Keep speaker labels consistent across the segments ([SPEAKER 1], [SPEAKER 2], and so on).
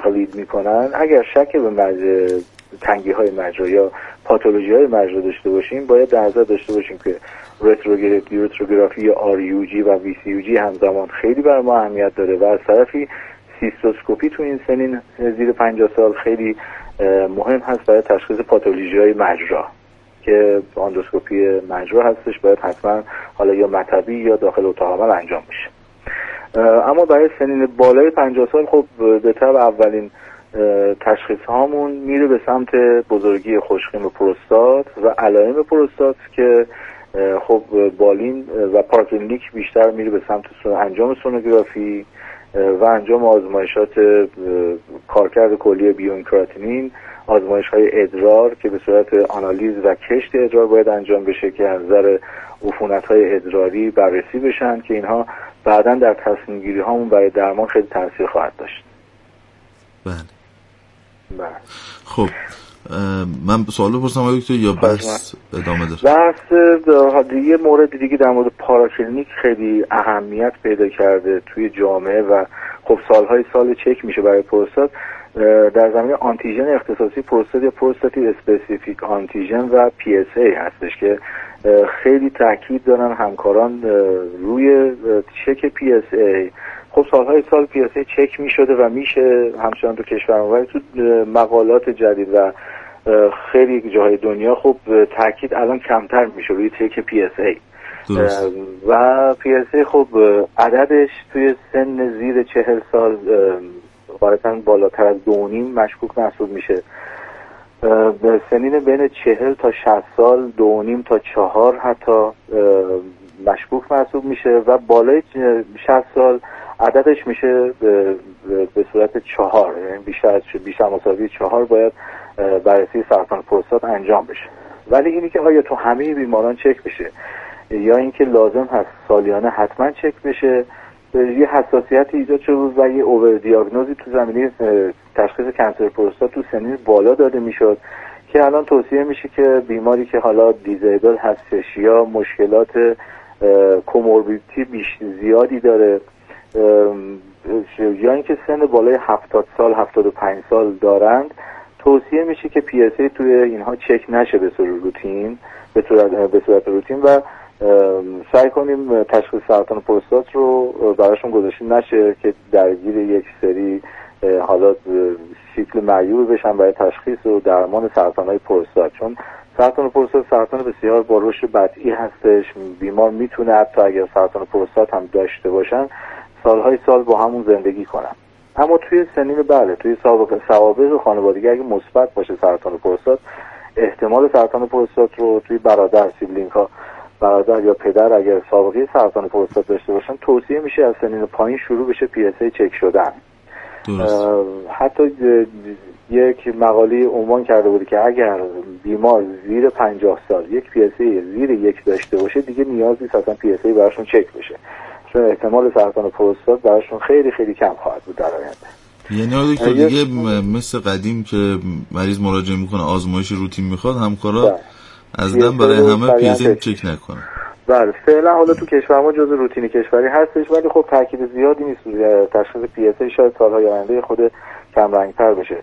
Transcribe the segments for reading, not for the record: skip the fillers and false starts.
[SPEAKER 1] تقلید میکنن، اگر شک به تنگی های مجرا یا پاتولوژی های مجرا داشته باشیم، باید در نظر داشته باشیم که رتروگرافی یا RUG و VCUG همزمان خیلی برای ما اهمیت داره و از طرفی سیستوسکوپی تو این سنین زیر 50 سال خیلی مهم هست برای تشخیص پاتولوژی های مجرا که اندوسکوپی مجرا هستش، باید حتما حالا یا مطبی یا داخل اتاق عمل انجام بشه. اما برای سنین بالای 50 سال خب به طب اولین تشخیص هامون میره به سمت بزرگی خوشخیم پروستات و علائم پروستات که خب بالین و پارکلینیک بیشتر میره به سمت انجام سونوگرافی و انجام آزمایشات کارکرد کلی بیوینکراتینین، آزمایش های ادرار که به صورت آنالیز و کشت ادرار باید انجام بشه که از نظر عفونت های ادراری بررسی بشن که اینها بعداً در تصمیم گیری هامون برای درمان خیلی تاثیر خواهد داشت.
[SPEAKER 2] بله. خب من سوال بپرسم آقای دکتر یا بحث ادامه داره؟
[SPEAKER 1] بحث یه مورد دیگه در مورد پاراکلینیک خیلی اهمیت پیدا کرده توی جامعه و خب سال چک میشه برای پروستات در زمینه آنتیژن اختصاصی پروستات یا پروستاتی اسپسیفیک آنتیژن و PSA هستش که خیلی تاکید دارن همکاران روی چک PSA. خب سال PSA چک میشده و میشه همچنان تو کشور ما، ولی تو مقالات جدید و خیلی جاهای دنیا خب تاکید الان کمتر میشه روی چک PSA. و PSA خب عددش توی سن زیر 40 سال غالباً بالاتر از 2.5 مشکوک محسوب میشه. به سنین بین 40 تا 60 سال 2.5 تا 4 حتی مشکوک محسوب میشه و بالای 60 سال عددش میشه به صورت 4، یعنی بیشتر مساوی 4 باید بررسی سرطان پروستات انجام بشه. ولی اینی که آیا تو همه بیماران چک بشه یا اینکه لازم هست سالیانه حتما چک بشه، یه حساسیت ایجاد شده و یه اوور دیاگنوزی تو زمینه تشخیص کنسر پروستات تو سنین بالا داده میشد که الان توصیه میشه که بیماری که حالا دیزیبل هستش یا مشکلات کوموربیدیتی زیادی داره یا اینکه سن بالای 70 سال 75 سال دارند، توصیه میشه که PSA توی اینها چک نشه به صورت روتین و سعی کنیم تشخیص سرطان پروستات رو براشون گذاشته نشه که درگیر یک سری حالا سیکل معیوب بشن برای تشخیص و درمان سرطان‌های پروستات، چون سرطان پروستات سرطان بسیار با رشد بطیء هستش. بیمار میتونه حتی اگر سرطان پروستات هم داشته باشن سالهای سال با همون زندگی کنن. اما توی سنین توی سوابق خانوادگی اگه مثبت باشه سرطان پروستات، احتمال سرطان پروستات رو توی برادر سیبلینگ ها، برادر یا پدر اگر سابقه سرطان پروستات داشته باشن، توصیه میشه از سنین پایین شروع بشه PSA چک شدن. حتی یک مقاله عنوان کرده بود که اگر بیمار زیر 50 سال یک PSA زیر 1 داشته باشه دیگه نیاز نیست اصلا PSA براشون چک بشه، چون احتمال سرطان پروستات براشون خیلی خیلی کم خواهد بود در آینده.
[SPEAKER 2] یعنی دکتر دیگه مثل قدیم که مریض مراجعه میکنه آزمایش روتین میخواد، همکارا از دم برای همه PSA چک نکنه.
[SPEAKER 1] بله فعلا حالا تو کشور ما جزء روتین کشوری هستش، ولی خب تاکید زیادی نیست تشخیص PSA. شاید سالهای آینده خود کم رنگ‌تر بشه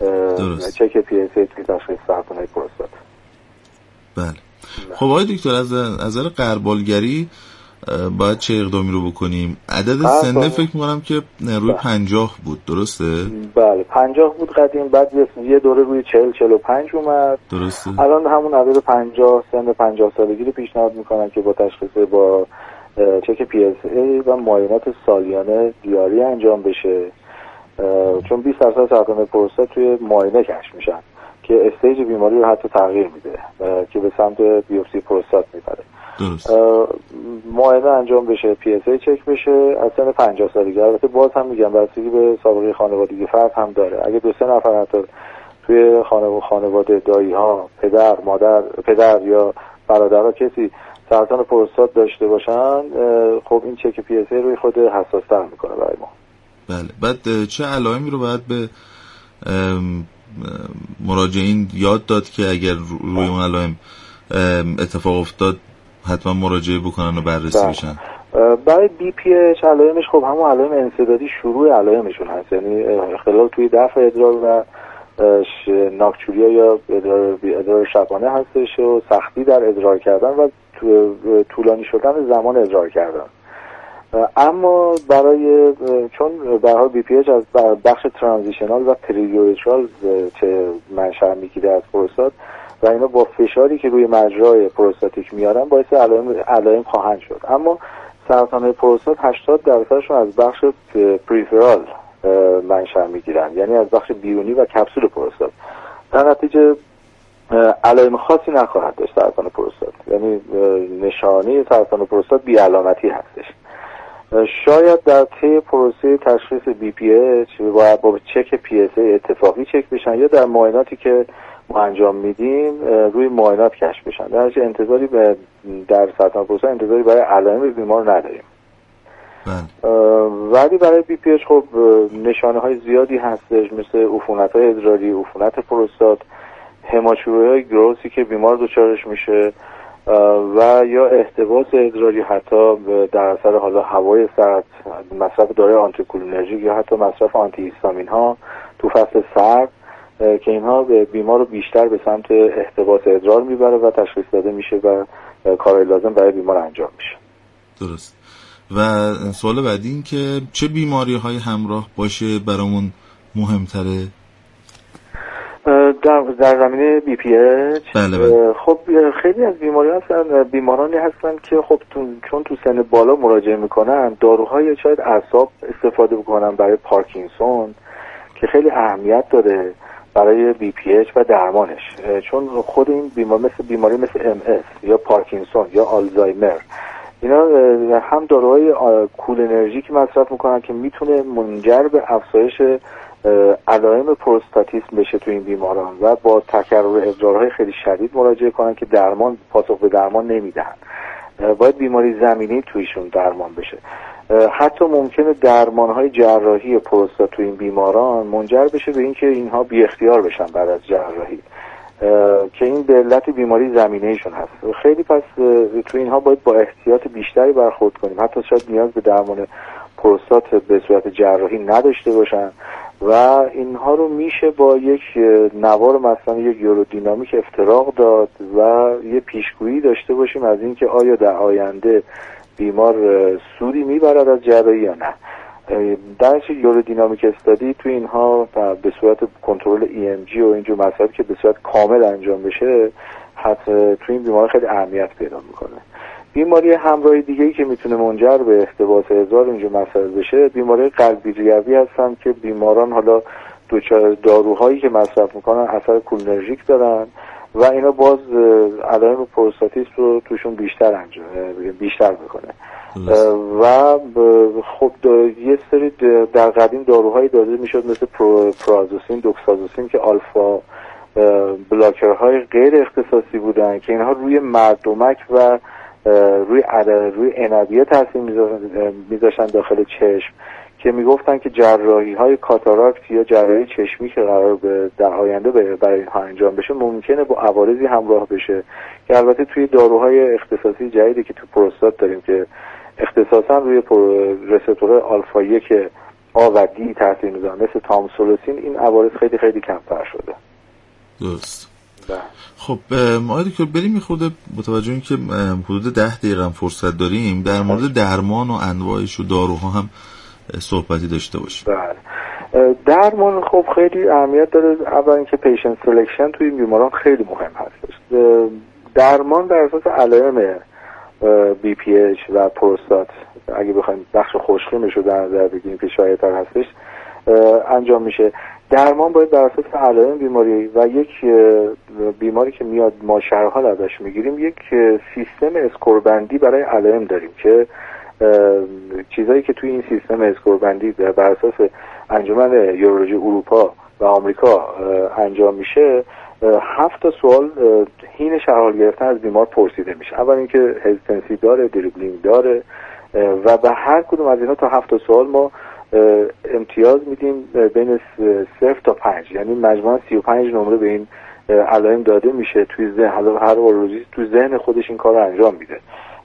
[SPEAKER 1] چک PSA توی تشخیص سرطان پروستات.
[SPEAKER 2] بله. خب آقای دکتر از نظر غربالگری باید چه اقدامی رو بکنیم؟ عدد سنه فکر می‌کنم که روی 50 بود، درسته؟
[SPEAKER 1] بله 50 بود قدیم، بعد یه دوره روی 40-45 اومد.
[SPEAKER 2] درسته.
[SPEAKER 1] الان همون عدد 50 سن 50 سالگی رو پیشنهاد میکنن که با تشخیص با چک PSA و معاینات سالیانه دیاری انجام بشه، چون 20% سرطان پروستات توی معاینه کشف میشن که استیج بیماری رو حتی تغییر میده که به سمت بیوپسی پروستات میبره.
[SPEAKER 2] درست.
[SPEAKER 1] معاینه انجام بشه، PSA چک بشه از سن 50 سالگی. البته باز هم میگم بستگی به سابقه خانوادگی فرد هم داره. اگه 2-3 نفر حتی توی خانواده دایی ها پدر یا برادرها کسی سرطان پروستات داشته باشن، خب این چک PSA روی خود حساس‌تر میکنه برای ما.
[SPEAKER 2] بله. بعد چه علائمی رو باید به مراجعین یاد داد که اگر روی اون علائم اتفاق افتاد حتما مراجعه بکنن و بررسی بشن؟
[SPEAKER 1] برای BPH علائمش خب همون علائم انسدادی شروع علائمشون هست، یعنی اختلال توی دفع ادرار و ناکچوریا یا ادرار شبانه هستش و سختی در ادرار کردن و طولانی شدن زمان ادرار کردن. اما برای چون به هر حال BPH از بخش ترانزیشنال و پریوریترال که منشأ میگیره از پروستات و اینا با فشاری که روی مجرای پروستاتیک میارن باعث علائم خواهند شد. اما سرطان پروستات 80% از بخش پریفرال منشأ میگیرن، یعنی از بخش بیرونی و کپسول پروستات. در نتیجه علائم خاصی نخواهد داشت سرطان پروستات، یعنی نشانه سرطان پروستات بی علامتی هستش. شاید در طی پروسه تشخیص BPH باید با چک PSA اتفاقی چک بشن یا در معایناتی که ما انجام میدیم روی معاینات کشف بشن. در نتیجه انتظاری در سرطان پروستات انتظاری برای علائم بیمار نداریم. ولی برای BPH خب نشانه های زیادی هستش، مثل عفونت های ادراری، عفونت پروستات، هماچوری های گروسی که بیمار دچارش میشه و یا احتباس ادراری حتی در اثر حالا هوای سرد، مصرف داروی آنتیکولینرژیک یا حتی مصرف آنتی هیستامین ها تو فصل سرد که اینها بیمار رو بیشتر به سمت احتباس ادرار میبره و تشخیص داده میشه و کارهای لازم برای بیمار انجام میشه.
[SPEAKER 2] درست. و سوال بعدی این که چه بیماری های همراه باشه برامون مهمتره؟
[SPEAKER 1] در زمینه BPH
[SPEAKER 2] بله.
[SPEAKER 1] خب خیلی از بیمارانی هستن که خب چون تو سن بالا مراجعه میکنن داروهای شاید اعصاب استفاده بکنن برای پارکینسون که خیلی اهمیت داره برای BPH و درمانش، چون خود این بیماری مثل MS یا پارکینسون یا آلزایمر اینا هم داروهای کولینرژیک مصرف میکنن که میتونه منجر به افزایش علائم پروستاتیسم بشه تو این بیماران و با تکرر ادرارهای خیلی شدید مراجعه کنن که پاسخ به درمان نمیدن. باید بیماری زمینی تویشون درمان بشه. حتی ممکنه درمانهای جراحی پروستات تو این بیماران منجر بشه به اینکه اینها بی اختیار بشن بعد از جراحی که این به علت بیماری زمینه‌ایشون هست. خیلی پس تو اینها باید با احتیاط بیشتری برخورد کنیم، حتی شاید نیاز به درمان پروستات به صورت جراحی نداشته باشن و اینها رو میشه با یک نوار مثلا یک یورودینامیک افتراق داد و یه پیشگویی داشته باشیم از اینکه آیا در آینده بیمار سودی میبرد از جراحی یا نه. درش یورودینامیک استادی تو اینها به صورت کنترل EMG و اینجور مسائل که به صورت کامل انجام بشه حتی تو این بیمار خیلی اهمیت پیدا میکنه. بیماری همراهی دیگه‌ای که میتونه منجر به احتباس ادرار اینجور مسائل بشه بیماری قلبی ریوی هستن که بیماران حالا داروهایی که مصرف میکنن اثر کولینرژیک دارن و اینا باز علائم پروستاتیسم رو توشون بیشتر میکنه و خب یه سری در قدیم داروهایی داده میشد مثل پرازوسین، دوکسازوسین که آلفا بلاکرهای غیر اختصاصی بودن که اینها روی مردمک و روی عنبیه تاثیر میذاشتن داخل چشم که میگفتن که جراحی های کاتاراکت یا جراحی چشمی که قرار در آینده برای اینها انجام بشه ممکنه با عوارضی همراه بشه که البته توی داروهای اختصاصی جدیدی که تو پروستات داریم که اختصاصا روی رسپتور آلفا 1 آ و دی تاثیر میذارن مثل تامسولوسین این عوارض خیلی خیلی کمتر شده.
[SPEAKER 2] درست. خب آقای دکتر بریم میخورده با توجه اینکه حدود 10 دقیقه فرصت داریم در مورد درمان و انواعش و داروها هم صحبتی داشته باشیم.
[SPEAKER 1] بله. درمان خب خیلی اهمیت داره. اول اینکه پیشنت سلکشن توی این بیماران خیلی مهم هستش. درمان بر اساس علائم BPH و پروستات اگه بخوایم بخش خوشخیمش رو در نظر بگیریم که شایع‌تر هستش انجام میشه. درمان باید بر اساس علائم بیماری و یک بیماری که میاد ما شرح حال ازش میگیریم یک سیستم اسکوربندی برای علائم داریم که چیزایی که توی این سیستم اسکوربندی بر اساس انجمن یورولوژی اروپا و آمریکا انجام میشه 7 تا سوال حین شرح حال گرفتن از بیمار پرسیده میشه. اول اینکه هزیتنسی داره، دریبلینگ داره و به هر کدوم از اینا تا 7 تا سوال ما امتیاز میدیم بین 0 تا 5، یعنی مجموعاً 35 نمره به این علائم داده میشه توی ذهن. هر اورولوژیست توی ذهن خودش این کار رو انجام میده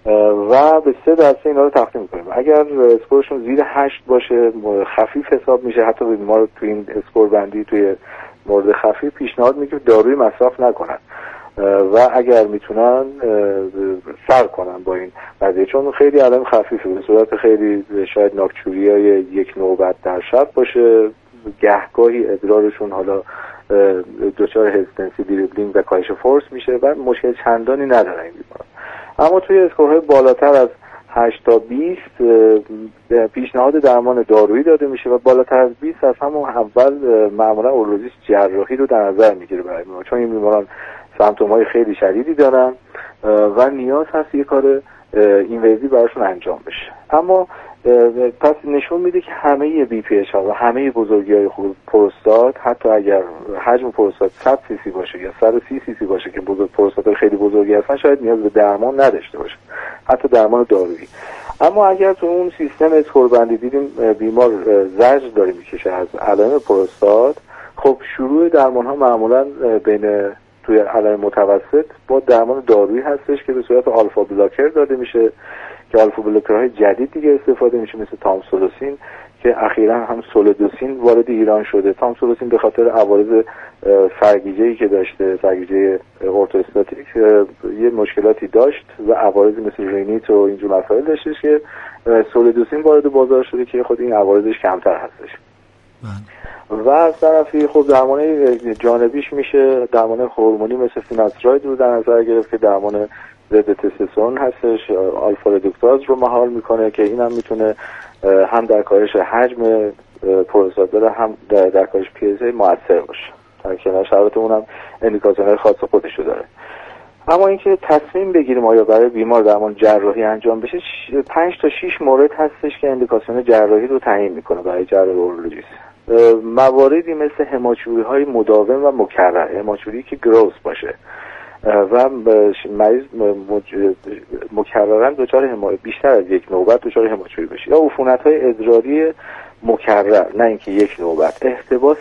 [SPEAKER 1] و به 3 دسته اینا رو تقسیم می‌کنیم. اگر اسکورشون زیر 8 باشه خفیف حساب میشه. حتی ما رو تو این اسکور بندی توی مورد خفیف پیشنهاد میکنیم داروی مصرف نکنن و اگر میتونن سر کنن با این قضیه، چون خیلی علائم خفیفه، به صورت خیلی شاید ناکچوریای 1 نوبت در شب باشه، گهگاهی ادرارشون حالا دچار هزیتنسی، دریبلینگ و کاهش فورس میشه و مشکل چندانی نداره این بیماران. اما توی اسکورهای بالاتر از 8 تا 20 پیشنهاد درمان دارویی داده میشه و بالاتر از 20 از همون اول معمولا اورولوژیست جراحی رو در نظر میگیره برای بیماران، چون این بیماران سمپتوم‌های خیلی شدیدی دارن و نیاز هست یه کار اینویزی براشون انجام بشه. اما پس نشون میده که همه بی پی اچ ها و همه بزرگی‌های پروستات، حتی اگر حجم پروستات 100 سی سی باشه یا 130 سی سی باشه که پروستات خیلی بزرگی هستن، شاید نیاز به درمان نداشته باشه، حتی درمان دارویی. اما اگر تو اون سیستم اسکوربندی دیدیم بیمار زجر داره میکشه از علائم پروستات، خب شروع درمان ها معمولا بین توی علائم متوسط با درمان دارویی هستش که به صورت آلفا بلاکر داده میشه که آلفا بلاکرهای جدید دیگه استفاده میشه، مثل تامسولوسین که اخیراً هم سولودوسین وارد ایران شده. تامسولوسین به خاطر عوارض سرگیجه‌ای که داشته، سرگیجه ارتوستاتیک، یه مشکلاتی داشت و عوارضی مثل رینیت و اینجور مسائل داشتش که سولودوسین وارد بازار شده که خود این عوارضش کمتر هستش. و از طرفی خب درمان جانبیش میشه درمان هورمونی مثل فیناتراید رو در نظر گرفت که درمان ضد تستوسترون هستش، آلفا ردوکتاز رو مهار میکنه که این هم میتونه هم در کاهش حجم پروستات داره، هم در کاهش پی اس ای مؤثر باشه. در کنار شرایط اونم اندیکاتورهای خاص خودش رو داره. اما اینکه تصمیم بگیریم آیا برای بیمار درمان جراحی انجام بشه، 5 تا 6 مورد هستش که اندیکاسیون جراحی رو تعیین میکنه برای جراح اورولوژیست. مواردی مثل هماچوری های مداوم و مکرر، هماچوری که گروس باشه و مریض مکررن دچار بیشتر از 1 نوبت دچار هماچوری بشه، یا عفونت های ادراری مکرر، نه اینکه 1 نوبت. احتباس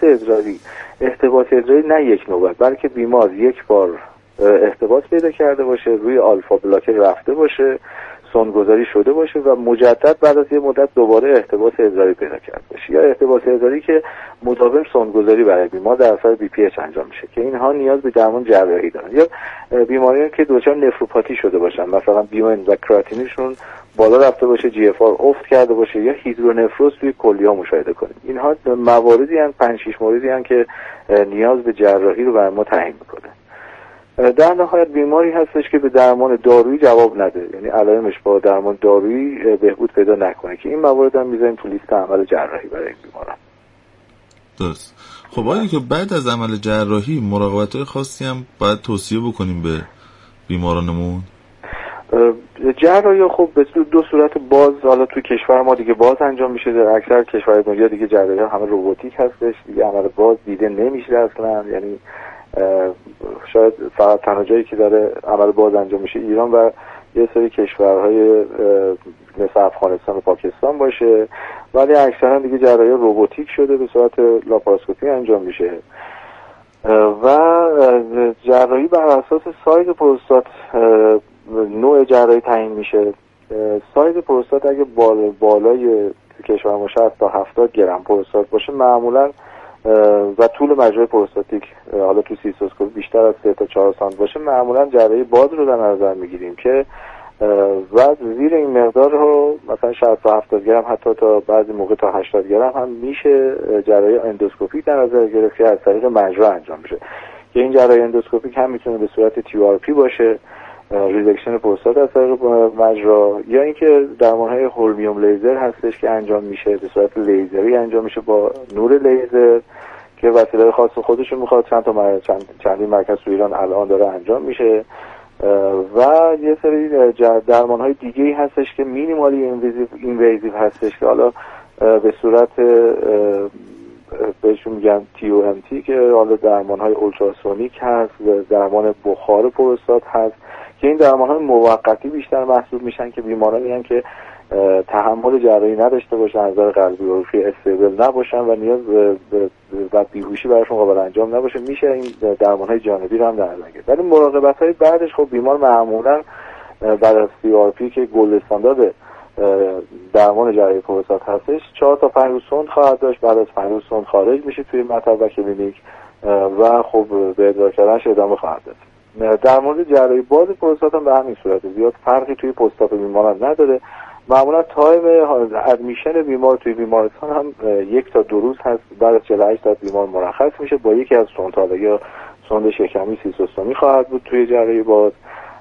[SPEAKER 1] ادراری نه 1 نوبت، بلکه بیمار 1 بار احتباس پیدا کرده باشه، روی آلفا بلاکر رفته باشه، سندگذاری شده باشه و مجدد بعد از یه مدت دوباره احتباس ادراری پیدا کرده باشه، یا احتباس ادراری که مداوم سندگذاری برای بیمار در اثر بی پی اچ انجام میشه که اینها نیاز به درمان جراحی دارن، یا بیماریان که دچار نفروپاتی شده باشن، مثلا بیومن و کراتینیشون بالا رفته باشه، جی اف آر افت کرده باشه، یا هیدرونفروز توی کلیه مشاهده کنیم. اینها مواردی ان 5-6 موردی ان که نیاز به جراحی رو برای ما تعیین میکنه. در نهایت بیماری هستش که به درمان دارویی جواب نده، یعنی علائمش با درمان دارویی بهبود پیدا نکنه که این موارد هم میذاریم تو لیست عمل جراحی برای این بیماران.
[SPEAKER 2] درست. خب آیا که بعد از عمل جراحی مراقبت‌های خاصی هم باید توصیه بکنیم به بیمارانمون؟
[SPEAKER 1] جراحی خب به 2 صورت باز، حالا تو کشور ما دیگه باز انجام میشه، در اکثر کشورهای دنیا دیگه جراحی ها همه روباتیک هستش، دیگه عمل باز دیده نمیشه اصلا، یعنی شاید فقط تنها جایی که داره عمل باز انجام میشه ایران و یه سری کشورهای مثل افغانستان و پاکستان باشه، ولی اکثرا دیگه جراحی روباتیک شده، به صورت لاپاراسکوپی انجام میشه و جراحی بر اساس سایز پروستات نوع جراحی تعیین میشه. سایز پروستات اگه بالای کشور ما 60 تا 70 گرم پروستات باشه معمولا و طول مجرای پروستاتیک حالا تو سیستوسکوپی بیشتر از 3 تا 4 سانت باشه معمولا جراحی باز رو در نظر میگیریم که و زیر این مقدار رو مثلا 60 تا 70 گرم حتی تا بعضی موقع تا 80 گرم هم میشه جراحی اندوسکوپی در نظر گرفت که از طریق مجرا انجام میشه که این جراحی اندوسکوپیک هم میتونه به صورت TURP باشه، ریدکشن پروستات از طریق مجرا، یا اینکه درمان‌های هولمیوم لیزر هستش که انجام میشه به صورت لیزری انجام میشه با نور لیزر که وسیله خاص خودش میخواد، چندین مرکز تو ایران الان داره انجام میشه و یه سری درمان‌های دیگه‌ای هستش که مینیمالی اینویزیو هستش که حالا به صورت بهشون میگن TUMT که حالا درمان‌های اولتراسونیک هست، درمان بخار پروستات هست که این درمان‌های موقتی بیشتر محسوب میشن که بیمارانی هستن که تحمل جراحی نداشته باشن، از نظر قلبی عروقی استیبل نباشن و نیاز و بیهوشی براشون قابل انجام نباشه، میشه این درمان‌های جانبی رو هم در نظر گرفت. ولی مراقبت‌های بعدش خب بیمار معمولاً بعد از CRP که گلد استاندارد درمان جراحی پروستات هستش 4 تا 5 روز سوند خواهد داشت. بعد از 5 روز سوند خارج میشه توی مطب و کلینیک و خب به ادرار کردنش ادامه خواهد داد. در مورد جراحی باز پروستات هم به همین صورت، زیاد فرقی توی پروستات بیماران نداره. معمولا تایم ادمیشن بیمار توی بیمارستان هم 1 تا 2 روز هست. بعد از 48 ساعت بیمار مرخص میشه با یکی از سوندها یا سوند شکمی سیستوستومی خواهد بود توی جراحی باز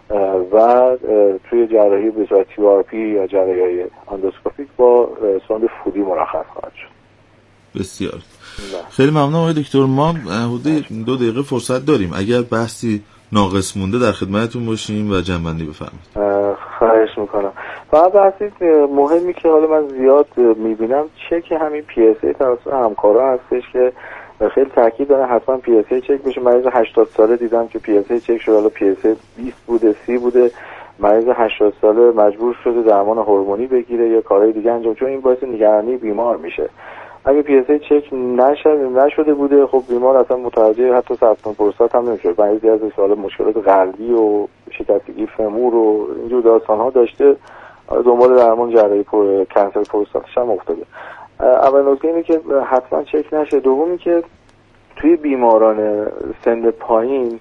[SPEAKER 1] و توی جراحی به صورت TURP یا جراحی اندوسکوپیک با سوند فودی مرخص خواهد شد.
[SPEAKER 2] بسیار خیلی ممنون آقای دکتر. ما حدود 2 دقیقه فرصت داریم، اگر بحثی ناقص مونده در خدمتتون باشیم و جنبندی بفرمایید.
[SPEAKER 1] خواهش میکنم. فقط بحثی مهمی که حالا من زیاد میبینم چک همین PSA توسط همکارا هستش که خیلی تاکید داره حتما PSA چک بشه. مریض 80 ساله دیدم که PSA چک شده، حالا PSA 20 بوده 30 بوده، مریض 80 ساله مجبور شده درمان هورمونی بگیره یا کارهای دیگه انجام، چون این باعث نگرانی بیمار میشه. اگه PSA چک نشده بوده خب بیمار اصلا متوجه حتی سرطان پروستات هم نمیشه. مریضی از سوال مشکلات قلبی و شکستگی فمور و اینجور داستان‌ها داشته، دنبال درمان جراحی کنسر پروستاتش هم افتاده. اول نکته اینه که حتما چک نشه. دومی که توی بیماران سن پایین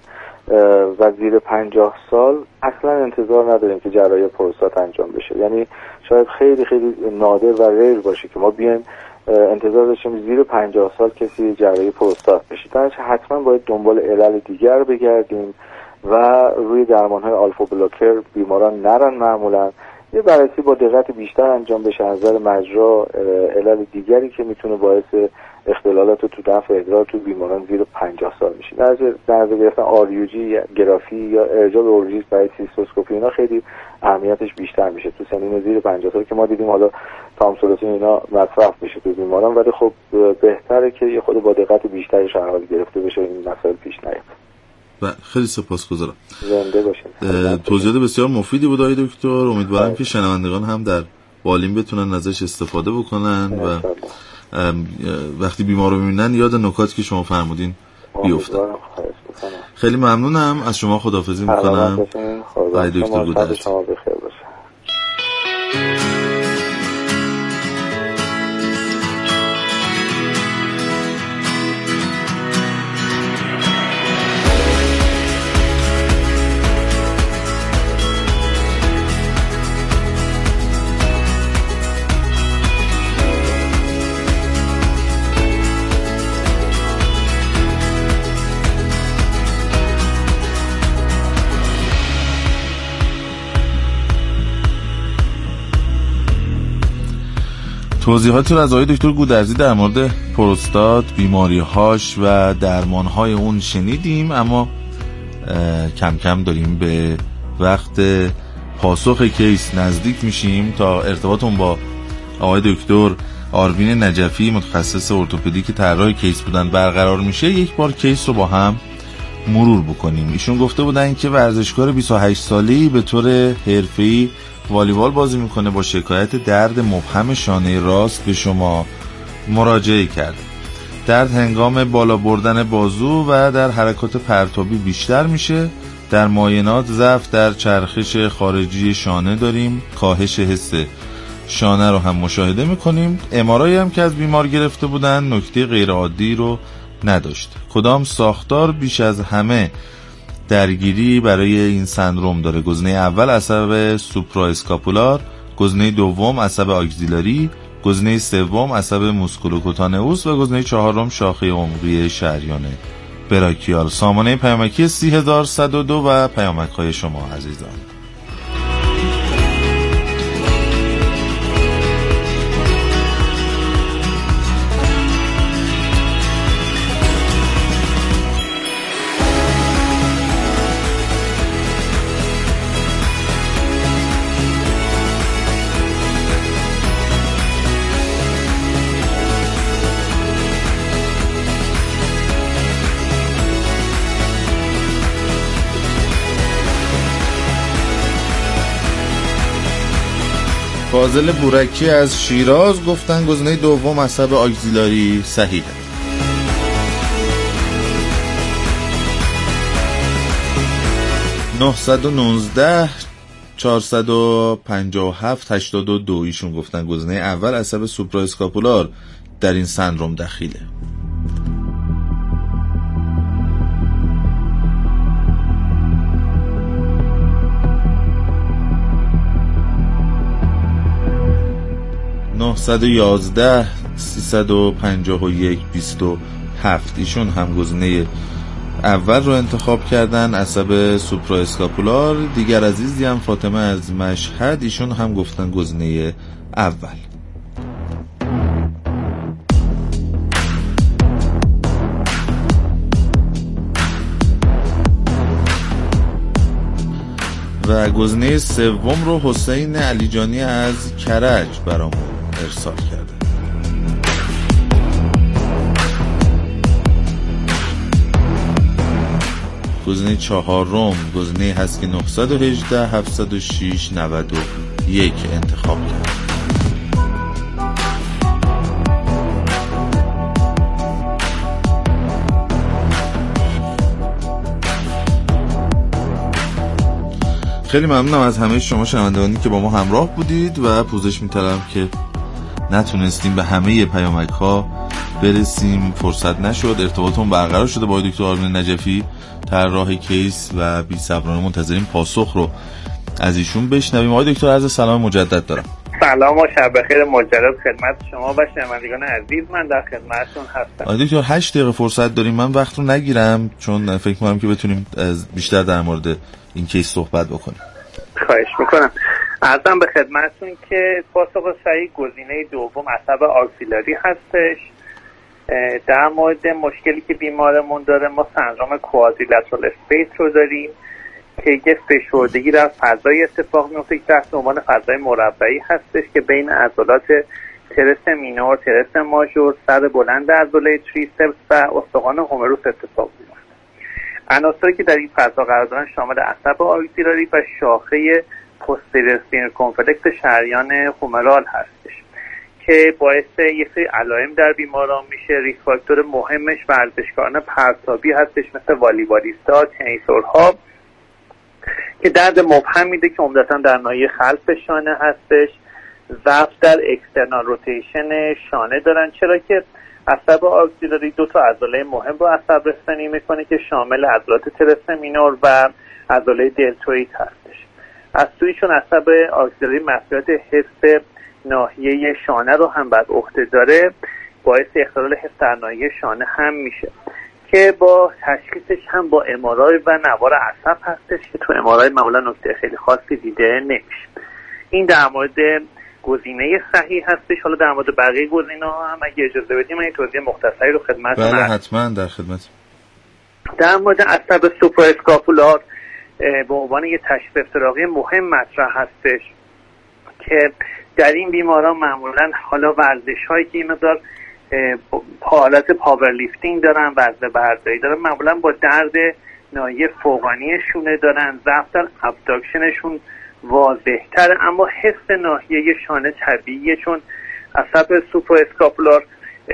[SPEAKER 1] و زیر 50 سال اصلا انتظار نداریم که جراحی پروستات انجام بشه. یعنی شاید خیلی خیلی نادر و ریر باشه که ما بیایم انتظار داشتیم زیر 50 سال کسی جراحی پروستات بشه. درنچه حتما باید دنبال علل دیگر بگردیم و روی درمان‌های آلفا بلوکر بیماران نرن. معمولا یه بررسی با دقت بیشتر انجام بشه از نظر مجرا علل دیگری که میتونه باعث اختلالات تو دفع ادرار تو بیماران زیر 50 سال میشه. در نظر گرفتن آریوجی، گرافی یا ارجاع به اورژیس برای سیستوسکوپی اینا خیلی اهمیتش بیشتر میشه تو سنین زیر 50 سال که ما دیدیم حالا تامسولوتین اینا مصرف میشه تو بیماران، ولی خب بهتره که یه خود با دقت بیشتری شرایط گرفته بشه این مسائل پیش نیاد.
[SPEAKER 2] خیلی سپاسگزارم.
[SPEAKER 1] زنده باشین.
[SPEAKER 2] توضیحات بسیار مفیدی بود آقای دکتر. امیدوارم که شنوندگان هم در بالین بتونن ازش استفاده بکنن و وقتی بیمار رو میبینن یاد نکاتی که شما فرمودین بیفتن. خیلی ممنونم از شما. خداحافظی میکنم. آقای دکتر گودرزی.
[SPEAKER 1] شما بخیر باشه.
[SPEAKER 2] توضیحاتی رو از آقای دکتر گودرزی در مورد پروستات، بیماری‌هاش و درمان‌های اون شنیدیم، اما کم کم داریم به وقت پاسخ کیس نزدیک میشیم. تا ارتباطمون با آقای دکتر آروین نجفی متخصص ارتوپدی که طراح کیس بودن برقرار میشه، یک بار کیس رو با هم مرور بکنیم. ایشون گفته بودن که ورزشکار 28 ساله‌ای به طور حرفه‌ای والیبال بازی میکنه، با شکایت درد مبهم شانه راست به شما مراجعه کرده. درد هنگام بالا بردن بازو و در حرکات پرتابی بیشتر میشه. در معاینات ضعف در چرخش خارجی شانه داریم. کاهش حس شانه رو هم مشاهده میکنیم. ام‌آرآی هم که از بیمار گرفته بودن نکته غیرعادی رو نداشت. کدام ساختار بیش از همه درگیری برای این سندروم داره؟ گزینه اول عصب سوپرا اسکاپولار، گزینه دوم عصب آگزیلاری، گزینه سوم عصب موسکولوکوتانئوس و گزینه چهارم شاخه عمقی شریان براکیال. سامانه پیامکی 30102 و پیامک‌های شما عزیزان. فاضل بورکی از شیراز گفتن گزینه دوم عصب آگزیلاری صحیحه. 457 82 ایشون گفتن گزینه اول عصب سوپرا اسکاپولار در این سندروم دخیله. (911 351 27) ایشون هم گزینه اول رو انتخاب کردن، عصب سوپرا اسکاپولار. دیگر عزیزی هم فاطمه از مشهد، ایشون هم گفتن گزینه اول. و گزینه سوم رو حسین علیجانی از کرج برامون ارسال کرده. گزینه چهارم گزینه هست که 918 706 91 انتخاب کرد. خیلی ممنونم از همه شما شنوندگانی که با ما همراه بودید و پوزش می‌طلبم که نتونستیم به همه پیامک‌ها برسیم، فرصت نشد. ارتباطمون برقرار شده با دکتر آرمین نجفی، طراح کیس، و بی‌صبرانه منتظریم پاسخ رو از ایشون بشنویم. آقای دکتر عرض سلام مجدد دارم.
[SPEAKER 3] سلام و شب بخیر مجدد خدمت شما و شنوندگان عزیز. من در خدمتتون هستم.
[SPEAKER 2] آقای دکتر 8 دقیقه فرصت داریم، من وقت رو نگیرم چون فکر می‌کنم که بتونیم بیشتر در مورد این کیس صحبت بکنیم.
[SPEAKER 3] خواهش میکنم. عرضم به خدمتتون که پاسخ صحیح گزینه دوم عصب آکسیلاری هستش. در مورد مشکلی که بیمارمون داره، ما سندروم کوادریلترال اسپیس رو داریم که یه فشردگی در فضای اتفاق میفته که تحت عنوان فضای مربعی هستش که بین عضلات ترس مینور، ترس ماژور، سر بلند عضله تریسپس و استخوان هومروس اتفاق میفته. عناصری که در این فضا قرار دارن شامل عصب آکسیلاری و شاخه پوستریور سینوکمفلکس شریان هومرال هستش که باعث یه سری علائم در بیماران میشه. ریسک فاکتور مهمش ورزشکاران پرتابی هستش مثل والیبالیست‌ها، تنیسورها که درد مبهم میده که عمدتاً در ناحیه خلف شانه هستش. ضعف در اکسترنال روتیشن شانه دارن، چرا که عصب آکسیلاری دو تا عضله مهم رو عصب رسانی میکنه که شامل عضلات ترس مینور و عضله دلتوئید هستش. از سویشون عصب آکسیلاری مسئولیت حس ناحیه شانه رو هم بر عهده داره، باعث اختلال حس در ناحیه شانه هم میشه که با تشخیصش هم با ام‌آرآی و نوار عصب هستش که تو ام‌آرآی معمولا نکته خیلی خاصی دیده نمیشه. این در مورد گزینه صحیح هستش. حالا در مورد بقیه گزینه‌ها هم اگه اجازه بدیم من این توضیح مختصری رو خدمتتون
[SPEAKER 2] بله حتما در خدمت.
[SPEAKER 3] در مورد عصب سوپرا اسکاپولار به عنوان یه تشخیص افتراقی مهم مطرح هستش که در این بیماران معمولا حالا ورزش‌هایی که این مقدار حالت پاور لیفتینگ دارن، وزنه برداری دارن، معمولا با درد ناحیه فوقانی شونه دارن، ضعف در ابداکشنشون واضح‌تره، اما حس ناحیه شانه طبیعیه چون عصب سوپرا اسکاپولار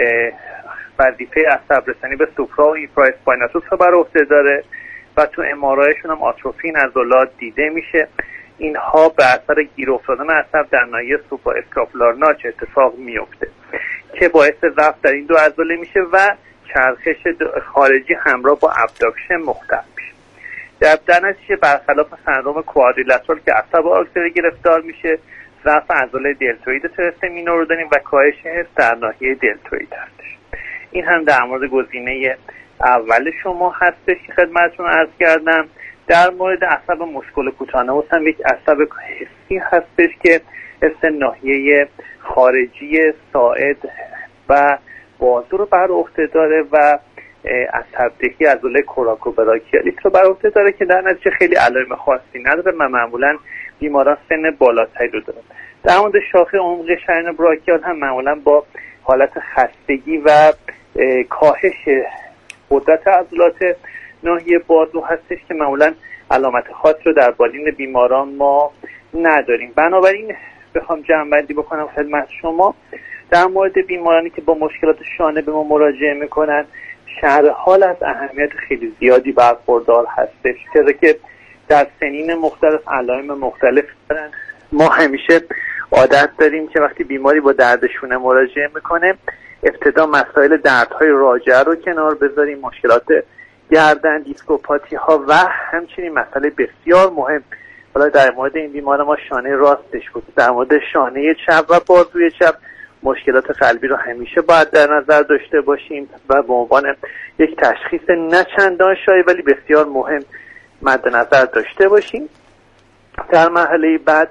[SPEAKER 3] وظیفه عصب رسانی به سوپرا و اینفرا اسپایناتوس رو بر عهده داره و تو ام‌آرآیشون هم آتروفی عضلات دیده میشه. اینها به اثر گیر افتادن عصب در ناحیه سوپرا اسکاپولار ناچ اتفاق میفته که باعث ضعف در این دو عضله میشه و چرخش خارجی همراه با ابداکشن مختل میشه. در نتیجه برخلاف سندروم کوادریلترال که عصب آکسیلاری گرفتار میشه، ضعف عضله دلتوئید ترس مینور رو داریم و کاهش حس در ناحیه دلتوئید هستش. این هم در مورد گزینه اول شما هستش که خدمتتون عرض کردم. در مورد عصب مسکول کوتانوس هم یک عصب حسی هستش که حس ناحیه خارجی ساعد و بازو رو بر عهده داره و عصبدهی عضله کوراکوبراکیالیس رو بر عهده داره که در نتیجه خیلی علائم خاصی نداره و معمولا بیماران سن بالاتری رو دارن. در مورد شاخه عمق شریان براکیال هم معمولا با حالت خستگی و کاهش قدرت عضلات ناحیه بازو هستش که معمولا علامت خاص رو در بالین بیماران ما نداریم. بنابراین بخوام جمع‌بندی بکنم خدمت شما، در مورد بیمارانی که با مشکلات شانه به ما مراجعه میکنن، شرح حال از اهمیت خیلی زیادی برخوردار هستش، چرا که در سنین مختلف علائم مختلف دارن. ما همیشه عادت داریم که وقتی بیماری با درد شونه مراجعه میکنه ابتدا مسائل دردهای راجعه رو کنار بذاریم، مشکلات گردن، دیسکوپاتی ها و همچنین مسئله بسیار مهم، حالا در مورد این بیمار ما شانه راستش بود، در مورد شانه چپ و بازوی چپ مشکلات قلبی رو همیشه باید در نظر داشته باشیم و به عنوان یک تشخیص نه چندان شایع ولی بسیار مهم مد نظر داشته باشیم. در مرحله بعد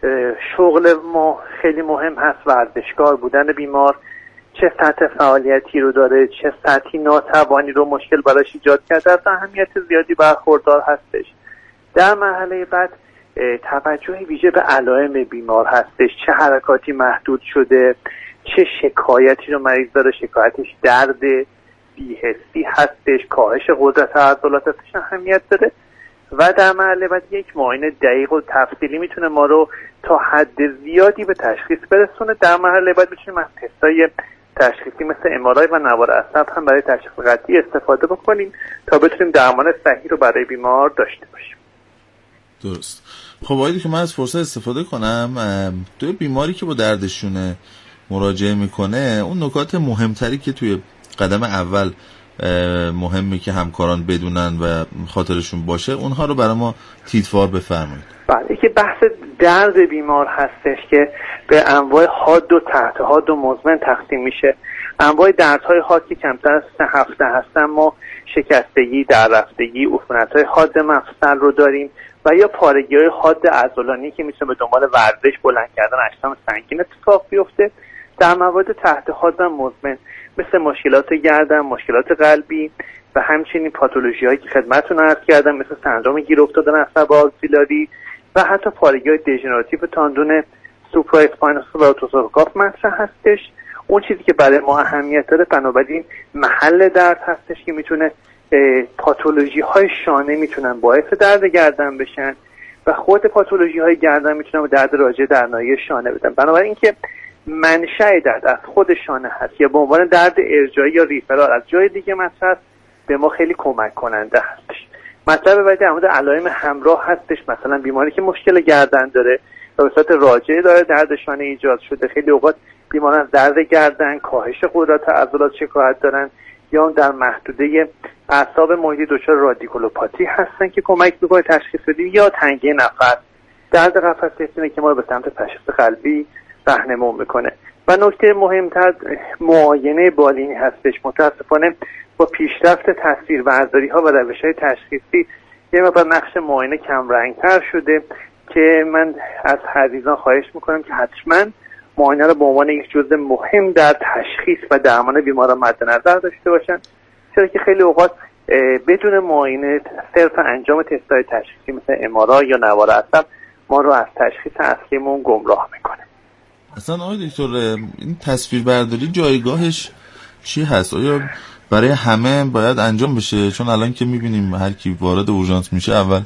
[SPEAKER 3] شغل ما خیلی مهم هست، ورزشکار بودن بیمار، چه سطح فعالیتی رو داره، چه سطحی ناتوانی رو مشکل براش ایجاد کرده، از اهمیت زیادی برخوردار هستش. در مرحله بعد توجه ویژه به علائم بیمار هستش، چه حرکاتی محدود شده، چه شکایتی رو مریض داره، شکایتش درد بی‌حسی هستش، کاهش قدرت عضلات هستش، اهمیت داره. و در مرحله بعد یک معاینه دقیق و تفصیلی میتونه ما رو تا حد زیادی به تشخیص برسونه. در مرحله بعد میتونیم از تستای تشخیصی مثل MRI و نوار عصب هم برای تشخیص قطعی استفاده بکنیم تا بتونیم درمان صحیح رو برای بیمار داشته باشیم.
[SPEAKER 2] درست. خب آقای که من از فرصت استفاده کنم، توی بیماری که با دردشونه مراجعه میکنه اون نکات مهمتری که توی قدم اول مهمه که همکاران بدونن و خاطرشون باشه اونها رو برای ما تیتوار بفرمایید.
[SPEAKER 3] بله، که بحث درد بیمار هستش که به انواع حاد و تحت حاد و مزمن تقسیم میشه. انواع دردهای حاد که کمتر از 3 هفته هستن ما شکستگی، دررفتگی، عفونت‌های حاد مفصل رو داریم و یا پارگی‌های حاد عضلانی که میتونه به دنبال ورزش بلند کردن اجسام سنگین اتفاق بیفته. در موارد تحت حاد و مزمن مثل مشکلات گردن، مشکلات قلبی و همچنین پاتولوژی‌هایی که خدمتتون عرض کردم مثل سندرم گیر افتادن عصب آکسیلاری و حتی پارگی‌های دژنراتیو تاندون سوپرا اسپاینوس و اتوسورکاف مطرح هستش. اون چیزی که برای ما اهمیت داره بنابراین محل درد هستش که میتونه پاتولوژی‌های شانه میتونن باعث درد گردن بشن و خود پاتولوژی‌های گردن میتونن درد راجع در ناحیه شانه بدن. بنابراین که منشأ درد از خود شانه هست یا به عنوان درد ارجاعی یا ریفرال از جای دیگه مطرح است، به ما خیلی کمک کننده هستش. مطلب بعدی در مورد علائم همراه هستش، مثلا بیماری که مشکل گردن داره و به صورت راجعی داره درد شانه ایجاد شده. خیلی اوقات بیماران از درد گردن، کاهش قدرت عضلات شکایت دارن یا در محدوده اعصاب محیطی دچار رادیکولوپاتی هستن که کمک میکنه تشخیص بدیم، یا تنگی نفس، درد قفسه سینه که ما رو به سمت تشخیص قلبی راهنمایی میکنه. و نکته مهمتر معاینه بالینی هستش. متاسفانه با پیشرفت تصویربرداری ها و روش‌های تشخیصی یه مقدار نقش معاینه کم رنگ‌تر شده که من از عزیزان خواهش میکنم که حتما معاینه رو به عنوان یک جزء مهم در تشخیص و درمان بیماران مد نظر داشته باشن، چرا که خیلی اوقات بدون معاینه صرف انجام تست‌های تشخیصی مثل MRI یا نوار عصب ما رو از تشخیص اصلیمون گمراه میکنه.
[SPEAKER 2] اصلا آقای دکتر این تصویربرداری جایگاهش چی هست؟ آیا برای همه باید انجام بشه؟ چون الان که میبینیم هر کی وارد اورژانس میشه اول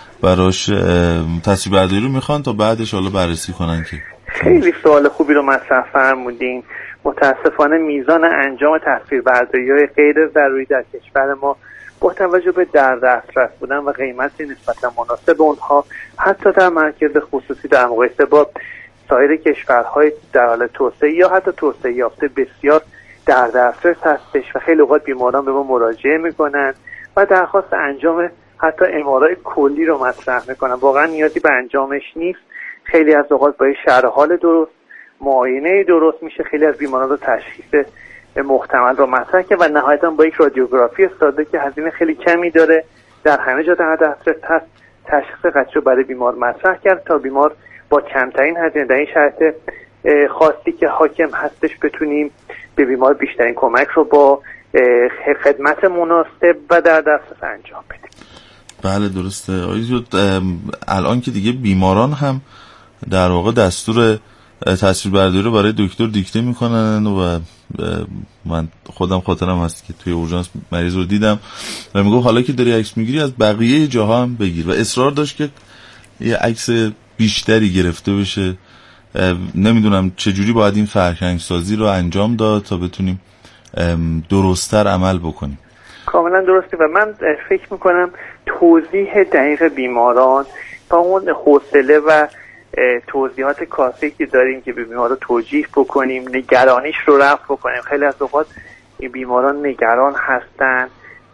[SPEAKER 2] براش تصویربرداری رو میخوان تا بعدش حالا بررسی کنن. که
[SPEAKER 3] خیلی سوال خوبی رو مطرح فرمودین. متاسفانه میزان انجام تصویربرداری‌های غیر ضروری در کشور ما با توجه به در دسترس بودن و قیمت نسبتا مناسب اونها حتی در مرکز خصوصی در مقایسه با سایر کشورهای در حال توسعه یا حتی توسعه یافته بسیار در دسترس هستش و خیلی اوقات بیماران به ما مراجعه میکنن و درخواست انجام حتی MRI کلی رو مطرح میکنن. واقعا نیازی به انجامش نیست. خیلی از اوقات با شرح حال درست، معاینه درست میشه خیلی از بیماران رو تشخیص محتمل رو مطرح کرد و نهایتا با یک رادیوگرافی ساده که هزینه خیلی کمی داره در همه جا در دسترس هست تشخیص قطعی رو برای بیمار مطرح کرد تا بیمار با کمترین هزینه در این شرایط خاصی که حاکم هستش بتونیم به بیمار بیشترین کمک رو با خدمت مناسب و در دسترس انجام بدیم.
[SPEAKER 2] بله درسته. الان که دیگه بیماران هم در واقع دستور تصویربرداری رو برای دکتر دیکته میکنن و من خودم خاطرم هست که توی اورژانس مریض رو دیدم و میگفت حالا که داری عکس میگیری از بقیه جاها هم بگیر و اصرار داشت که یه عکس بیشتری گرفته بشه. نمیدونم چجوری باید این فرهنگ سازی رو انجام داد تا بتونیم درست‌تر عمل بکنیم.
[SPEAKER 3] کاملا درسته و من فکر میکنم توضیح دقیق بیماران با اون حوصله و توضیحات کافی که داریم که به بیماران توجیه بکنیم، نگرانیش رو رفع بکنیم. خیلی از اوقات این بیماران نگران هستن